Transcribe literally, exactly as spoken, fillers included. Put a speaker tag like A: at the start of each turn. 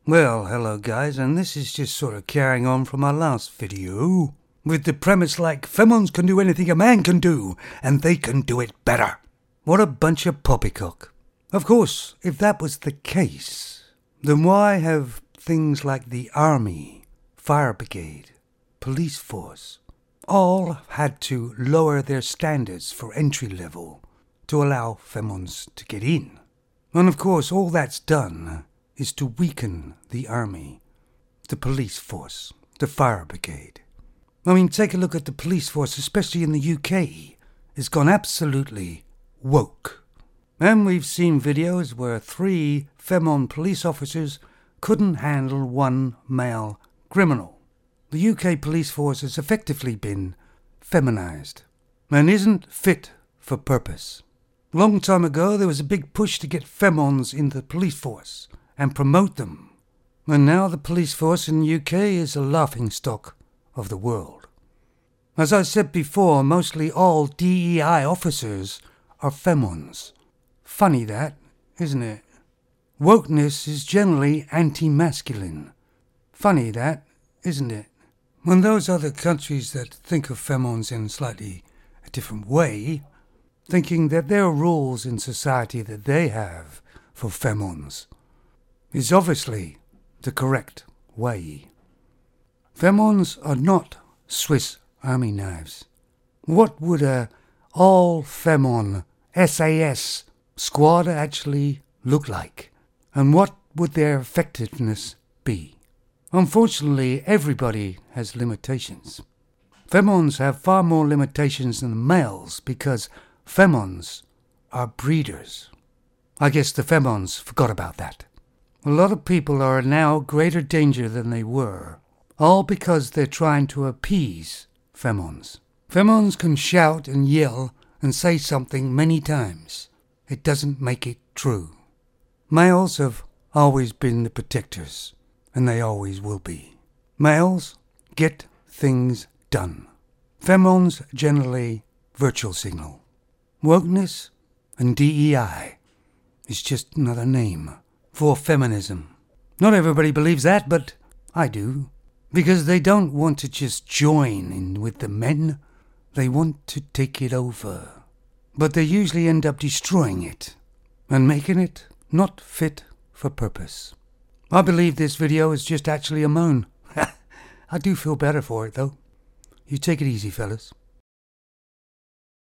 A: Well, hello guys, and this is just sort of carrying on from our last video, with the premise like femons can do anything a man can do, and they can do it better. What a bunch of poppycock. Of course, if that was the case, then why have things like the army, fire brigade, police force, all had to lower their standards for entry level to allow femons to get in? And of course, all that's done is to weaken the army, the police force, the fire brigade. I mean, take a look at the police force, especially in the U K. It's gone absolutely woke. And we've seen videos where three femon police officers couldn't handle one male criminal. The U K police force has effectively been feminized and isn't fit for purpose. A long time ago, there was a big push to get femons in the police force and promote them. And now the police force in the U K is a laughingstock of the world. As I said before, mostly all D E I officers are femons. Funny that, isn't it? Wokeness is generally anti-masculine. Funny that, isn't it? When those other countries that think of femons in slightly a different way, thinking that there are rules in society that they have for femons, is obviously the correct way. Femons are not Swiss army knives. What would a all-femon S A S squad actually look like? And what would their effectiveness be? Unfortunately, everybody has limitations. Femons have far more limitations than males because femons are breeders. I guess the femons forgot about that. A lot of people are in now greater danger than they were, all because they're trying to appease femons. Femons can shout and yell and say something many times. It doesn't make it true. Males have always been the protectors, and they always will be. Males get things done. Femons generally virtual signal. Wokeness and D E I is just another name for feminism. Not everybody believes that, but I do. Because they don't want to just join in with the men. They want to take it over. But they usually end up destroying it and making it not fit for purpose. I believe this video is just actually a moan. I do feel better for it, though. You take it easy, fellas.